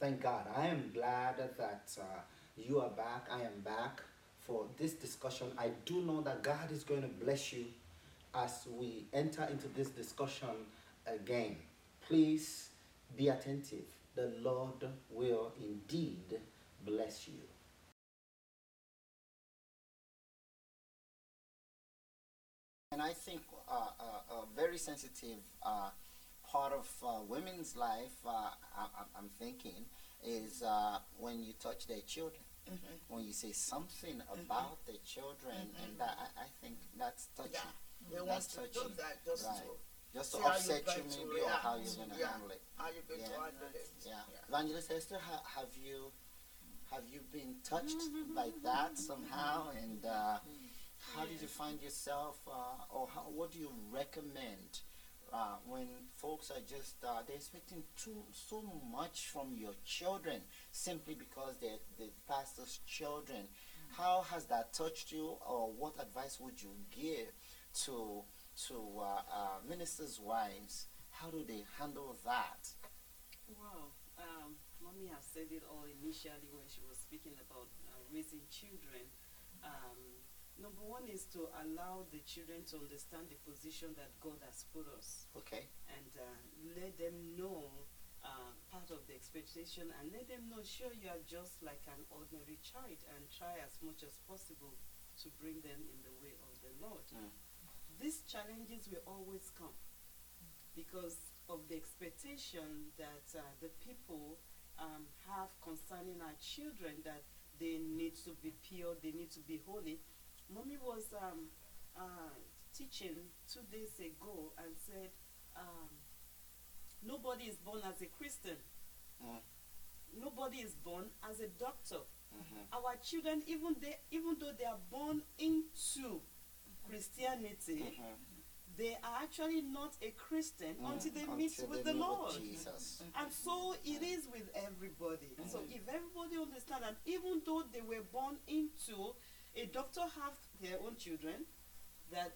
Thank God. I am glad that you are back. I am back for this discussion. I do know that God is going to bless you as we enter into this discussion again. Please be attentive. The Lord will indeed bless you. And I think a very sensitive part of women's life, I'm thinking, is when you touch their children. When you say something about the children, and that I think that's touchy. Yeah, they want That's to do touchy, that just right? to Just to see how upset you're you going to maybe, or how react. you're gonna Yeah, handle it. how you're going Yeah, to handle it. yeah. Yeah. Evangelist Esther, have you been touched by that somehow? And how did you find yourself, or what do you recommend when folks are just they're expecting so much from your children simply because they're the pastor's children? How has that touched you, or what advice would you give to ministers' wives? How do they handle that? Well, mommy has said it all initially when she was speaking about raising children. Number one is to allow the children to understand the position that God has put us, Okay. and let them know part of the expectation, and let them know, sure, you are just like an ordinary child, and try as much as possible to bring them in the way of the Lord. These challenges will always come because of the expectation that the people have concerning our children, that they need to be pure, they need to be holy. Mommy was teaching 2 days ago and said, um, nobody is born as a Christian. Mm. Nobody is born as a doctor. Mm-hmm. Our children, even though they are born into Christianity, they are actually not a Christian until they meet with the Lord. Jesus. And so it is with everybody. So if everybody understands that even though they were born into, a doctor have their own children, that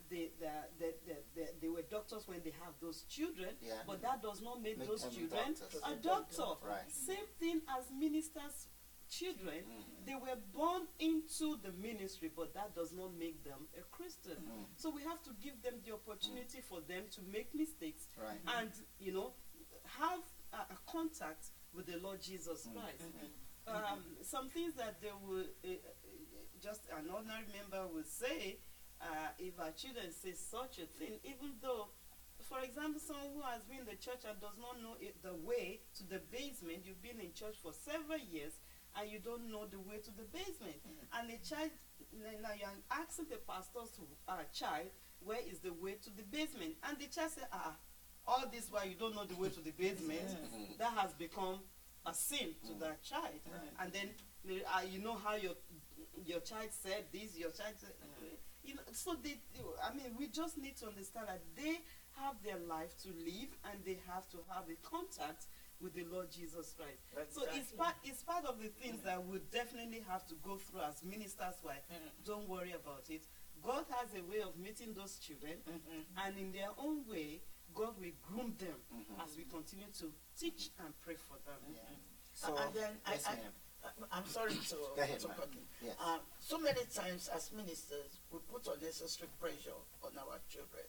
they were doctors when they have those children, Yeah. but that does not make those them children doctors. a doctor. Right. Same thing as ministers' children, they were born into the ministry, but that does not make them a Christian. So we have to give them the opportunity for them to make mistakes, Right. and have a contact with the Lord Jesus Christ. Some things that they will just an ordinary member will say, if our children say such a thing, even though, for example, someone who has been in the church and does not know the way to the basement, you've been in church for several years and you don't know the way to the basement, and the child, now you're asking the pastor's child, where is the way to the basement, and the child said, all this while you don't know the way to the basement, that has become a sin to that child. And then you know how your child said this, your child said, so we just need to understand that they have their life to live, and they have to have a contact with the Lord Jesus Christ. So it's part of the things that we definitely have to go through as ministers' wife. Don't worry about it. God has a way of meeting those children, and in their own way, God will groom them as we continue to teach and pray for them. So, And then yes, ma'am. I'm sorry to Go ahead, to ma'am. cut in. Yes. So many times as ministers, we put unnecessary pressure on our children.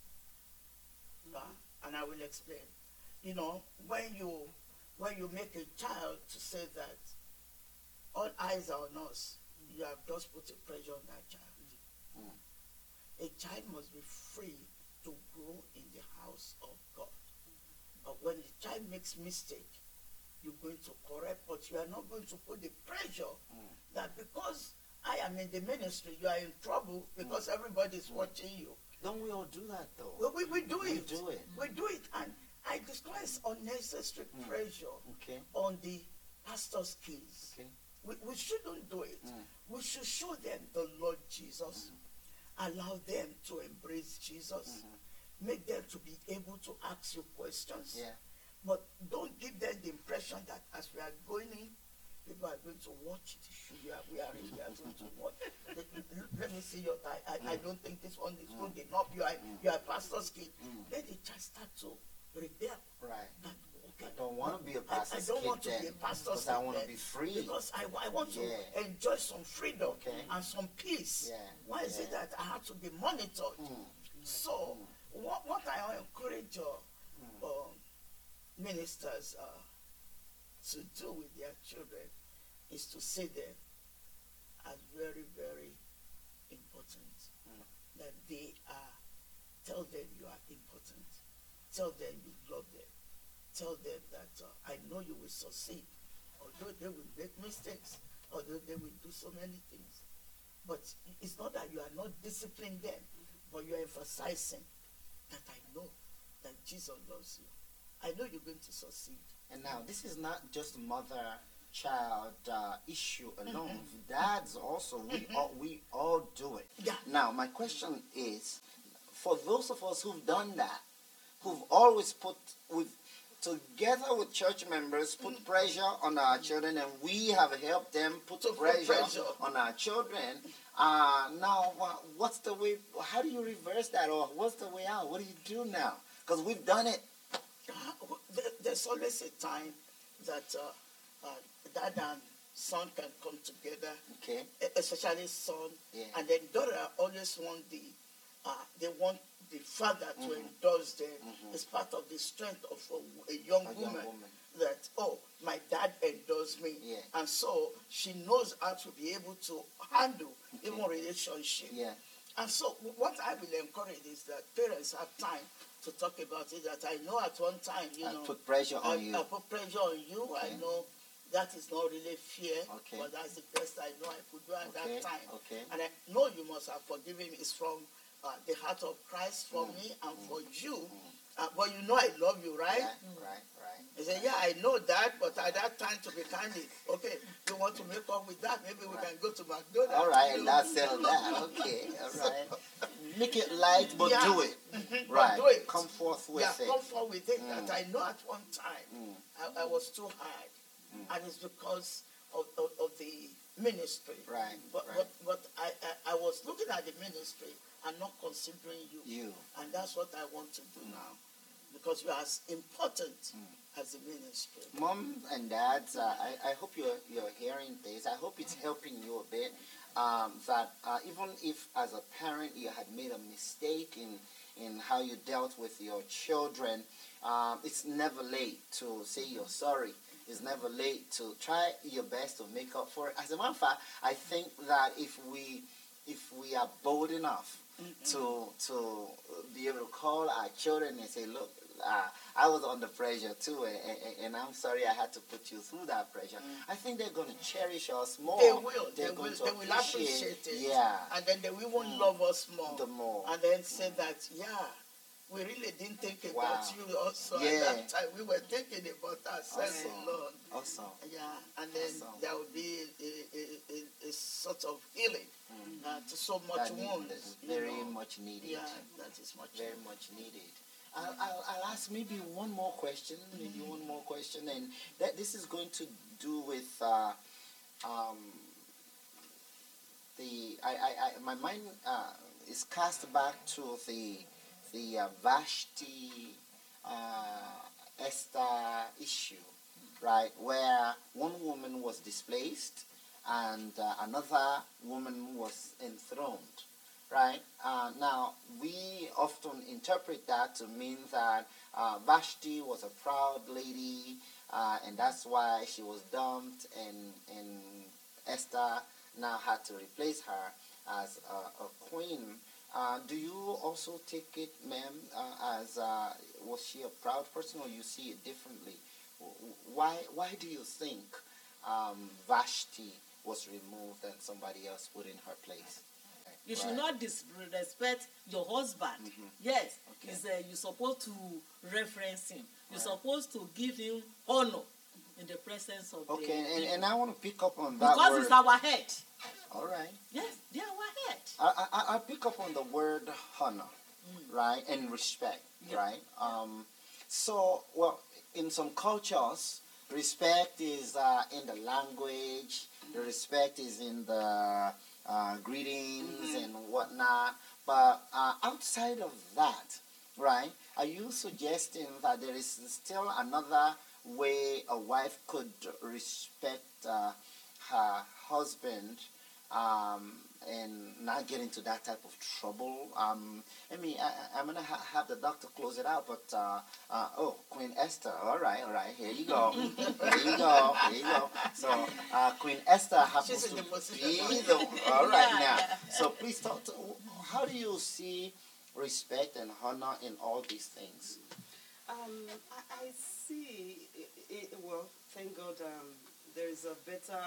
And I will explain. You know, when you make a child to say that all eyes are on us, you have just put a pressure on that child. A child must be free to grow in the house of God. But when the child makes mistake, you're going to correct, but you are not going to put the pressure that because I am in the ministry, you are in trouble because everybody is watching you. Don't we all do that though? Well, we do We it. do it. We do it. And I discuss unnecessary pressure Okay. on the pastor's kids. Okay. We shouldn't do it. We should show them the Lord Jesus. Allow them to embrace Jesus. Make them to be able to ask you questions. Yeah. But don't give them the impression that as we are going in, people are going to watch it. We are going to watch. Let me see I don't think this one is good enough. You are a pastor's kid. Then the child start to rebel. Right. That, okay, I don't want to be a I pastor's don't kid want to then, be a pastor's because I kid want to then, be free. Because I want to Yeah. enjoy some freedom Okay. and some peace. Yeah. Why is it Yeah. that I have to be monitored? So what I encourage ministers to do with their children is to see them as very, very important. That they are, tell them you are important. Tell them you love them. Tell them that I know you will succeed. Although they will make mistakes, although they will do so many things. But it's not that you are not disciplining them, but you are emphasizing that I know that Jesus loves you. I know you're going to succeed. And now, this is not just mother-child issue alone. Dads also, we all do it. Yeah. Now, my question is, for those of us who've done that, who've always together with church members, put pressure on our children, and we have helped them put pressure on our children. Now, what's the way? How do you reverse that, or what's the way out? What do you do now? Because we've done it. There's always a time that dad and son can come together. Okay. Especially son, Yeah. and then daughter always want they want the father to endorse them. It's part of the strength of a young woman. That, my dad endorsed me. Yeah. And so she knows how to be able to handle even relationship. Yeah. And so what I will encourage is that parents have time to talk about it. That I know at one time, I put pressure on you. I put pressure on you. Okay. I know that is not really fair, Okay. but that's the best I know I could do at that time. Okay. And I know you must have forgiven me. It's from the heart of Christ for me and for you. But you know I love you, right? Yeah, right. He said, yeah, I know that, but at that time, to be candid, okay, you want to make up with that, maybe we can go to McDonald's. All right, and I'll settle that. Okay, all right. Make it light, but do it. Right. Do it. Come forth with it. Come forth with it. That I know at one time I was too hard. And it's because of the ministry. Right. But I was looking at the ministry and not considering you. And that's what I want to do now. Because you are as important as the ministry. Mom and dads, I hope you're hearing this. I hope it's helping you a bit. That even if as a parent you had made a mistake in how you dealt with your children, it's never late to say you're sorry. It's never late to try your best to make up for it. As a matter of fact, I think that if we are bold enough to be able to call our children and say, look, I was under pressure too, and I'm sorry I had to put you through that pressure. I think they're going to cherish us more. They will. They're They going will to appreciate it. Yeah. And then they will love us more. The more. And then say that, we really didn't think about you also at that time. We were thinking about ourselves alone. Awesome. Yeah, and then there will be a sort of healing to so much wounds. Very much needed. Yeah, that is very much needed. I'll ask maybe one more question, and that this is going to do with my mind is cast back to the Vashti Esther issue, right, where one woman was displaced and another woman was enthroned. Right? Now, we often interpret that to mean that Vashti was a proud lady, and that's why she was dumped, and Esther now had to replace her as a queen. Do you also take it, ma'am, as was she a proud person, or you see it differently? Why do you think Vashti was removed and somebody else put in her place? You should not disrespect your husband. Yes, you're supposed to reference him. You're supposed to give him honor in the presence of the and I want to pick up on that because word. It's our head. All right. Yes, they are our head. I'll pick up on the word honor, right, and respect, right? So, well, in some cultures, respect is in the language, the respect is in the greetings and whatnot. But outside of that, right, are you suggesting that there is still another way a wife could respect her husband and not get into that type of trouble? I'm going to have the doctor close it out, but Queen Esther, all right, here you go. Here you go. So Queen Esther happens to be the, all right now. So please talk to, how do you see respect and honor in all these things? I see, well, thank God there is a better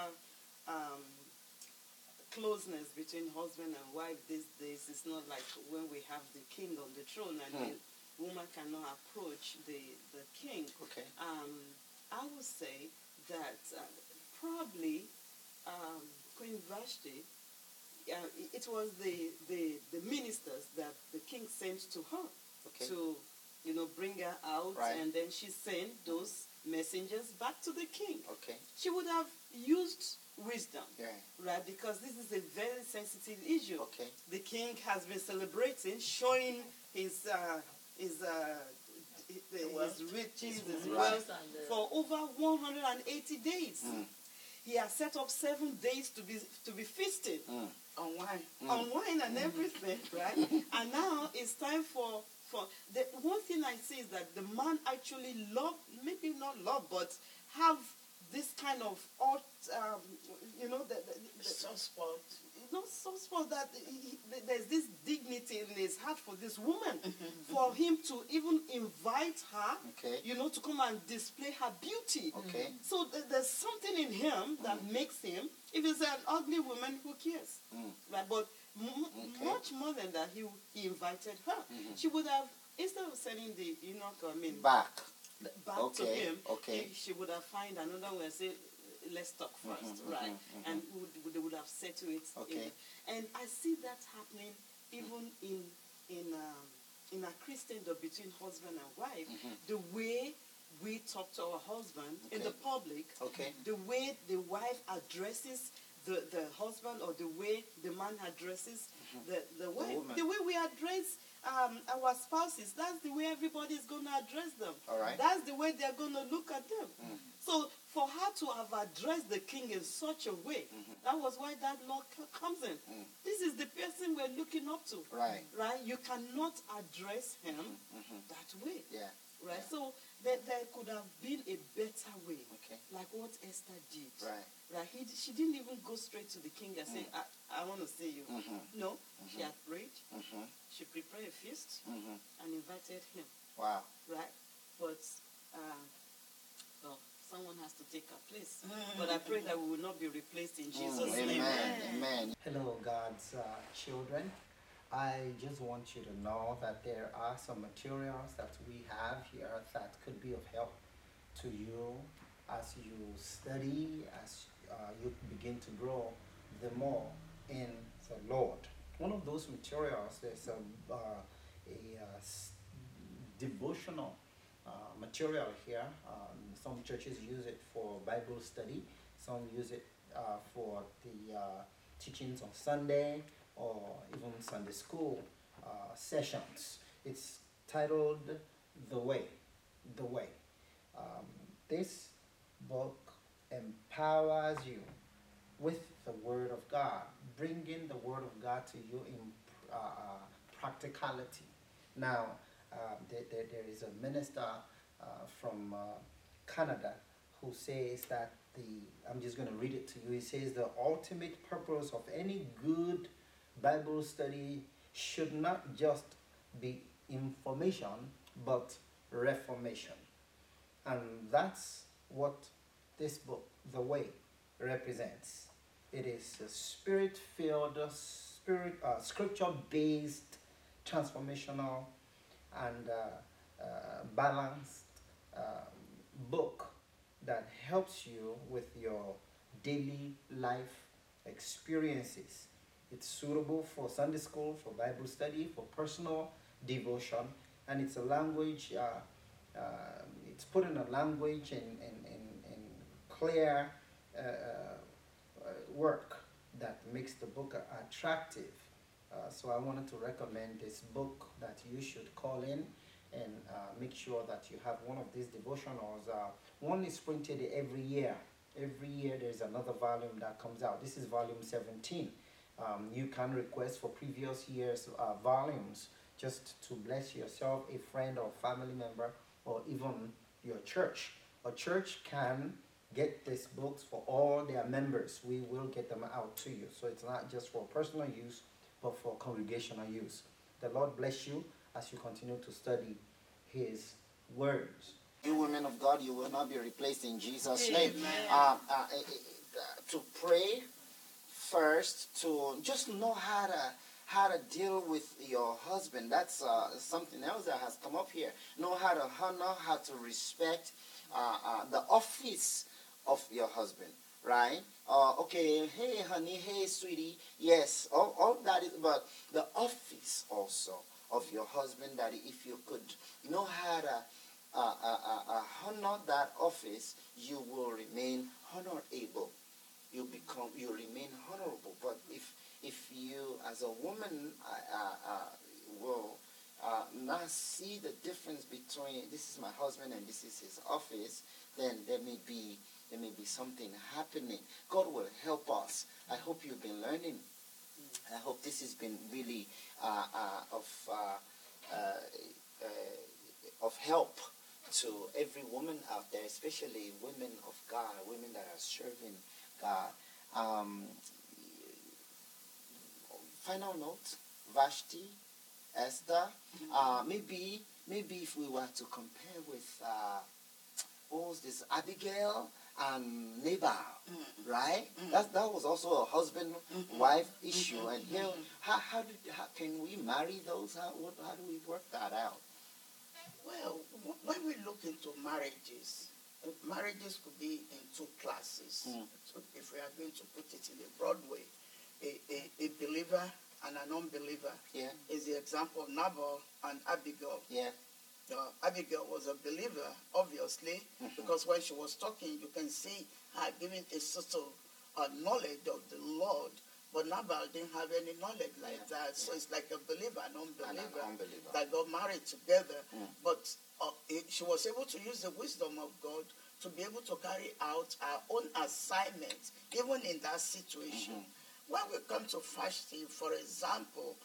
closeness between husband and wife these days. It's not like when we have the king on the throne and the woman cannot approach the king. Okay. I would say that probably Queen Vashti, it was the ministers that the king sent to her to, bring her out, Right. and then she sent those messengers back to the king. Okay. She would have used wisdom, Yeah. right? Because this is a very sensitive issue. Okay. The king has been celebrating, showing his riches, his Right. wealth for over 180 days. He has set up 7 days to be feasting On wine. on wine and everything, right? And now it's time for the one thing I see is that the man actually maybe not love, but have this kind of odd, So spoiled. not so small that there's this dignity in his heart for this woman, for him to even invite her, Okay. to come and display her beauty. Okay. So there's something in him that makes him, if it's an ugly woman, who cares? Right? But much more than that, he invited her. She would have, instead of sending the Back. back to Okay, him, okay. she would have find another way and say, let's talk first, right? And they would have settled it. Okay. And I see that happening even in a Christendom between husband and wife. The way we talk to our husband in Okay. the public, Okay. the way the wife addresses the husband, or the way the man addresses the wife, woman. the way we address our spouses, that's the way everybody's going to address them. All right. That's the way they're going to look at them. So for her to have addressed the king in such a way, that was why that law comes in. This is the person we're looking up to. Right. Right? You cannot address him that way. Yeah. Right? So there could have been a better way. Okay. Like what Esther did. Right. Right? She didn't even go straight to the king and say, I want to see you. No. She had prayed. She prepared a feast and invited him. Wow. Right? But someone has to take her place. But I pray that we will not be replaced in Jesus' name. Amen. Amen. Hello, God's children. I just want you to know that there are some materials that we have here that could be of help to you as you study, as you begin to grow the more in the Lord. One of those materials is a devotional material here. Some churches use it for Bible study. Some use it for the teachings on Sunday or even Sunday school sessions. It's titled The Way. The Way. This book empowers you with the Word of God, bringing the Word of God to you in practicality. Now, there is a minister from Canada who says that I'm just going to read it to you. He says the ultimate purpose of any good Bible study should not just be information, but reformation. And that's what this book, The Way, represents. It is a spirit-filled, scripture-based, transformational, and balanced book that helps you with your daily life experiences. It's suitable for Sunday school, for Bible study, for personal devotion, and it's a language, it's put in a language and clear work that makes the book attractive. So I wanted to recommend this book that you should call in and make sure that you have one of these devotionals. One is printed every year. Every year there's another volume that comes out. This is volume 17. You can request for previous years' volumes just to bless yourself, a friend or family member, or even your church. A church can get these books for all their members. We will get them out to you. So it's not just for personal use, but for congregational use. The Lord bless you as you continue to study His words. You women of God, you will not be replaced in Jesus' name. Amen. To pray first, to just know how to deal with your husband. That's something else that has come up here. Know how to honor, how to respect the office of your husband, right? Okay, hey honey, hey sweetie, yes, all that is, but the office also of your husband, that if you could know how to honor that office, you will remain honorable. You remain honorable. But if you as a woman will not see the difference between this is my husband and this is his office, then there may be something happening. God will help us. I hope you've been learning. I hope this has been really of help to every woman out there, especially women of God, women that are serving God. Final note, Vashti, Esther. Maybe if we were to compare with what was this, Abigail and Nabal, right? That was also a husband-wife issue. And here, how can we marry those? How do we work that out? Well, when we look into marriages, marriages could be in two classes. So if we are going to put it in a broad way, a believer and an unbeliever is the example of Nabal and Abigail. Yeah. Abigail was a believer, obviously, because when she was talking, you can see her giving a sort of knowledge of the Lord. But Nabal didn't have any knowledge like that. So it's like a believer and unbeliever that got married together. But she was able to use the wisdom of God to be able to carry out her own assignments, even in that situation. When we come to fasting, for example,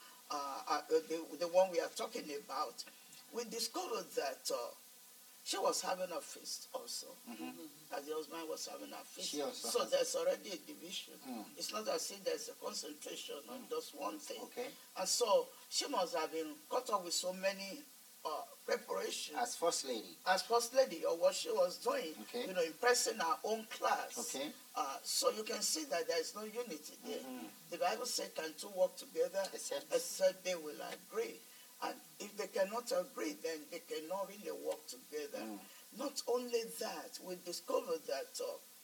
the one we are talking about, we discovered that she was having a feast also. As the husband was having a feast. So there's already a division. It's not as if there's a concentration on just one thing. Okay. And so she must have been caught up with so many preparations. As first lady. As first lady, or what she was doing, impressing her own class. Okay. So you can see that there is no unity there. The Bible said, can two work together except they will agree. And if they cannot agree, then they cannot really work together. Not only that, we discovered that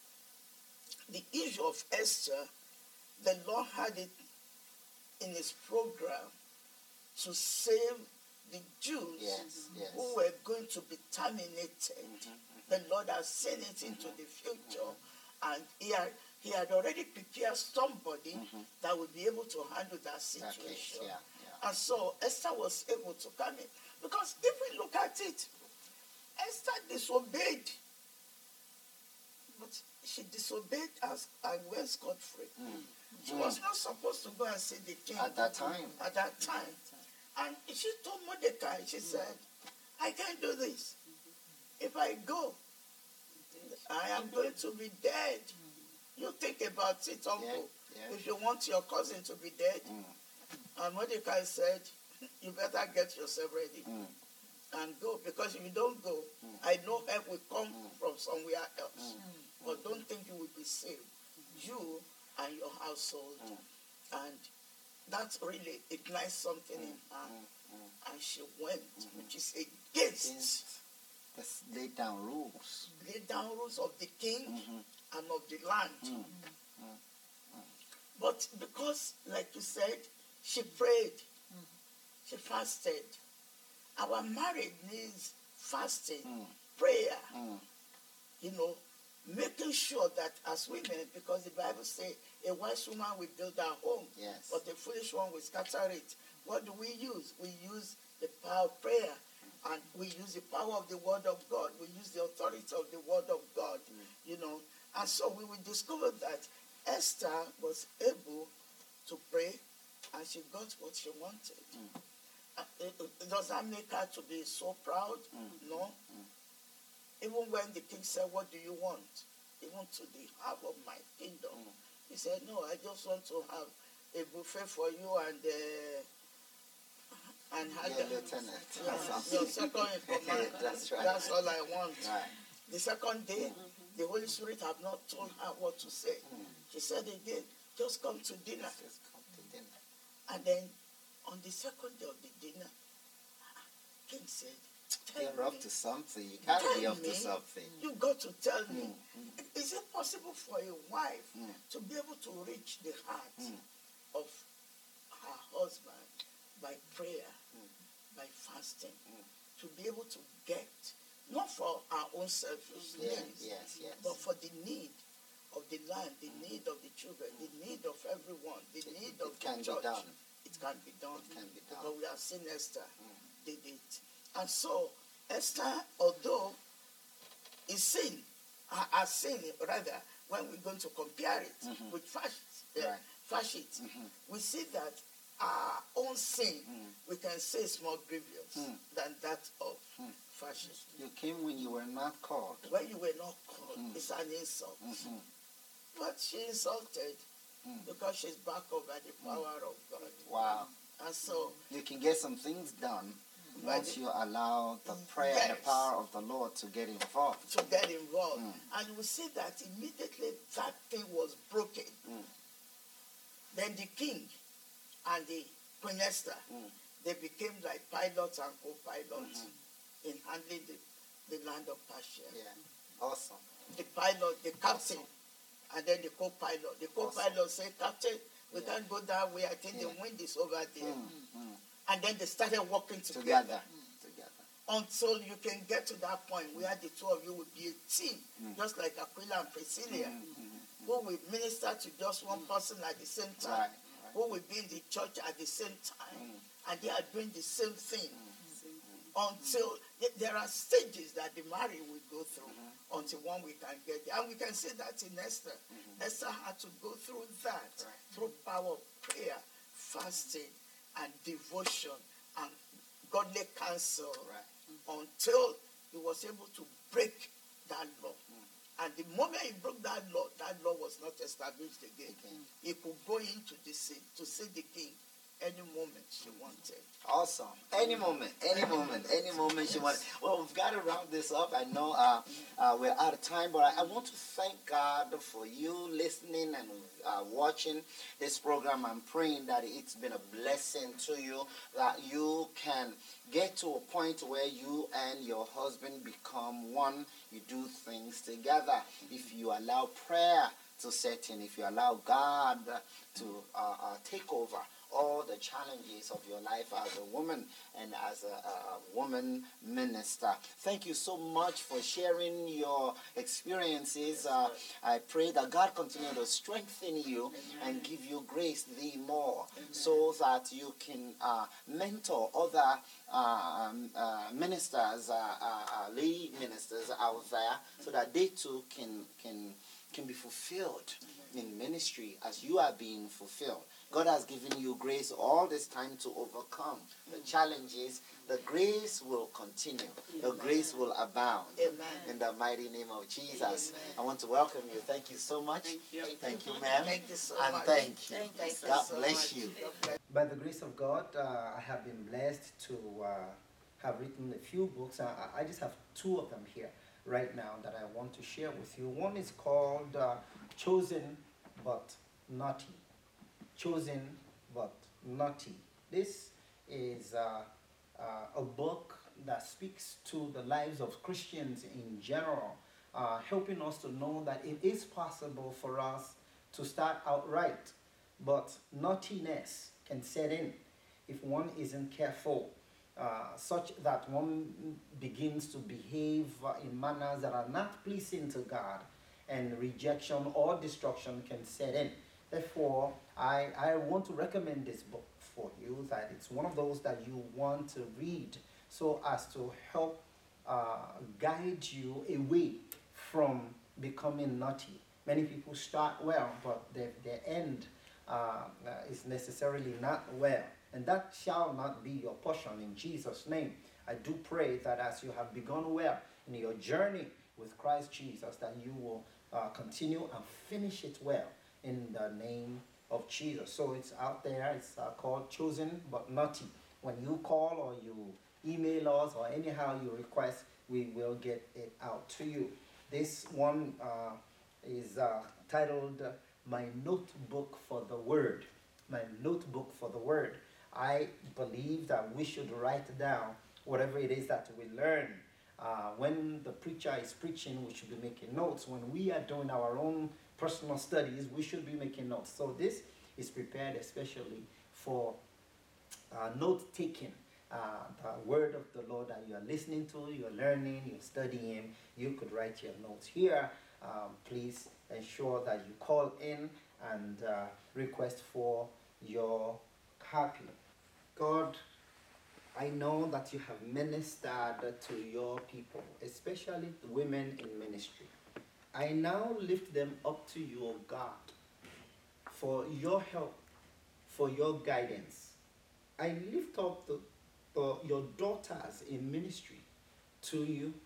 the issue of Esther, the Lord had it in his program to save the Jews who were going to be terminated. The Lord has seen it into the future, and he had already prepared somebody that would be able to handle that situation. And so Esther was able to come in. Because if we look at it, Esther disobeyed. But she disobeyed and went scot-free. She was not supposed to go and see the king. At that time. And she told Mordecai, she said, I can't do this. If I go, I am going to be dead. You think about it, uncle. If you want your cousin to be dead. And Mordecai said, you better get yourself ready and go. Because if you don't go, I know help will come from somewhere else. But don't think you will be saved. You and your household. And that really ignites something in her. And she went, which is against. Let's lay down rules. Lay down rules of the king and of the land. But because, like you said, she prayed, she fasted. Our marriage needs fasting, prayer, making sure that as women, because the Bible says a wise woman will build her home, but a foolish one will scatter it. What do we use? We use the power of prayer. And we use the power of the word of God. We use the authority of the word of God, you know. And so we will discover that Esther was able to pray and she got what she wanted. Does that make her to be so proud? No. Even when the king said, what do you want? Even to the half of my kingdom. He said, no, I just want to have a buffet for you and Yeah, lieutenant. your second in command. That's right. That's all I want. Right. The second day, the Holy Spirit have not told her what to say. She said again, just come to dinner. Just come to dinner. And then on the second day of the dinner, King said, You're up to something. You gotta be up to something. You got to tell me, is it possible for a wife to be able to reach the heart of her husband by prayer, by fasting, to be able to get, not for our own selfish needs, Yes. but for the need of the land, the need of the children, the need of everyone, the need of the church. It can be done. It can be done. Because we have seen Esther did it. And so Esther, although is sin, has sin rather, when we're going to compare it with Vashti, we see that our own sin, we can say is more grievous than that of Vashti. You came when you were not called. When you were not called, it's an insult. But she insulted because she's backed up by the power of God. Wow. And so You can get some things done once you allow the prayer and the power of the Lord to get involved. And you will see that immediately that thing was broken. Then the king and the Queen Esther, they became like pilots and co-pilots in handling the land of Persia. Yeah. Awesome. The pilot, the captain, and then the co-pilot. The co-pilot said, Captain, we can't go that way. I think the wind is over there. And then they started working together. Until you can get to that point where the two of you will be a team, just like Aquila and Priscilla, who will minister to just one person at the same time, who will be in the church at the same time, and they are doing the same thing. Until there are stages that the marriage will go through until one we can get there. And we can see that in Esther. Esther had to go through that, through power of prayer, fasting, and devotion, and godly counsel, until he was able to break that law. And the moment he broke that law was not established again. He could go into the city to see the king any moment she wanted. Awesome. Any moment she wanted. Well, we've got to round this up. I know we're out of time, but I want to thank God for you listening and watching this program. I'm praying that it's been a blessing to you, that you can get to a point where you and your husband become one. You do things together. If you allow prayer to set in, if you allow God to take over all the challenges of your life as a woman and as a woman minister. Thank you so much for sharing your experiences. I pray that God continue to strengthen you and give you grace the more, so that you can mentor other ministers, lay ministers out there, so that they too can be fulfilled in ministry as you are being fulfilled. God has given you grace all this time to overcome the challenges. The grace will continue. The grace will abound. In the mighty name of Jesus. I want to welcome you. Thank you so much. Thank you, ma'am. Thank you so and much. thank you. God so bless much. you. By the grace of God, I have been blessed to have written a few books. I just have two of them here right now that I want to share with you. One is called Chosen But Naughty. Chosen But Naughty. This is a book that speaks to the lives of Christians in general, helping us to know that it is possible for us to start out right, but naughtiness can set in if one isn't careful, such that one begins to behave in manners that are not pleasing to God, and rejection or destruction can set in. Therefore, I want to recommend this book for you, that it's one of those that you want to read so as to help guide you away from becoming naughty. Many people start well, but their end is necessarily not well. And that shall not be your portion in Jesus' name. I do pray that as you have begun well in your journey with Christ Jesus, that you will continue and finish it well in the name of Jesus. So it's out there. It's called Chosen But Naughty. When you call or you email us or anyhow you request, we will get it out to you. This one is titled My Notebook for the Word. My Notebook for the Word. I believe that we should write down whatever it is that we learn. When the preacher is preaching, we should be making notes. When we are doing our own personal studies, we should be making notes. So this is prepared especially for note-taking. The word of the Lord that you are listening to, you're learning, you're studying, you could write your notes here. Please ensure that you call in and request for your copy. God, I know that you have ministered to your people, especially the women in ministry. I now lift them up to you, O God, for your help, for your guidance. I lift up your daughters in ministry to you,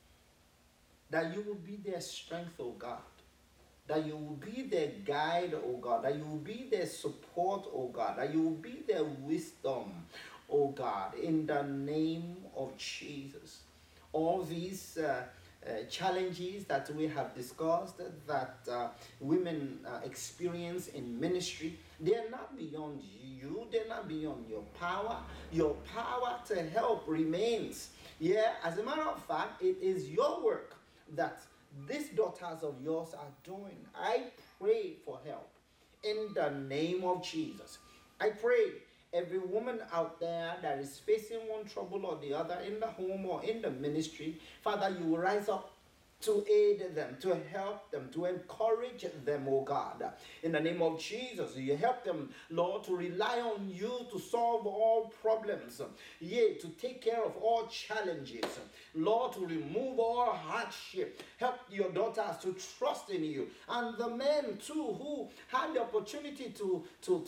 that you will be their strength, O God, that you will be their guide, O God, that you will be their support, O God, that you will be their wisdom, O God, in the name of Jesus. All these challenges that we have discussed, that women experience in ministry, they're not beyond you, they're not beyond your power. Your power to help remains. Yeah, as a matter of fact, it is your work that these daughters of yours are doing. I pray for help in the name of Jesus. I pray every woman out there that is facing one trouble or the other in the home or in the ministry, Father, you will rise up to aid them, to help them, to encourage them, oh God. In the name of Jesus, you help them, Lord, to rely on you to solve all problems, yea, to take care of all challenges, Lord, to remove all hardship. Help your daughters to trust in you, and the men too who had the opportunity to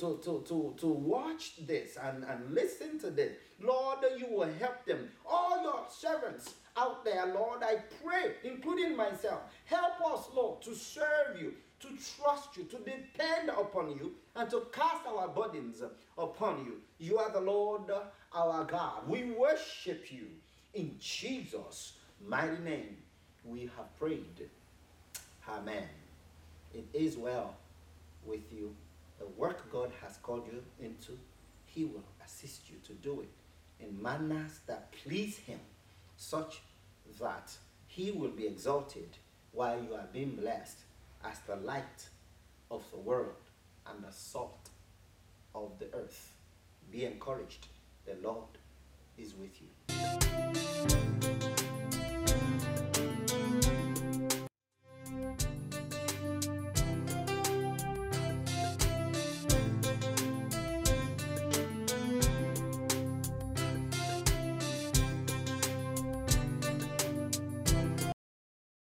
watch this and listen to this. Lord, you will help them. All your servants out there, Lord, I pray, including myself, help us, Lord, to serve you, to trust you, to depend upon you, and to cast our burdens upon you. You are the Lord, our God. We worship you. In Jesus' mighty name, we have prayed. Amen. It is well with you. The work God has called you into, He will assist you to do it in manners that please Him, such that He will be exalted while you are being blessed as the light of the world and the salt of the earth. Be encouraged. The Lord is with you.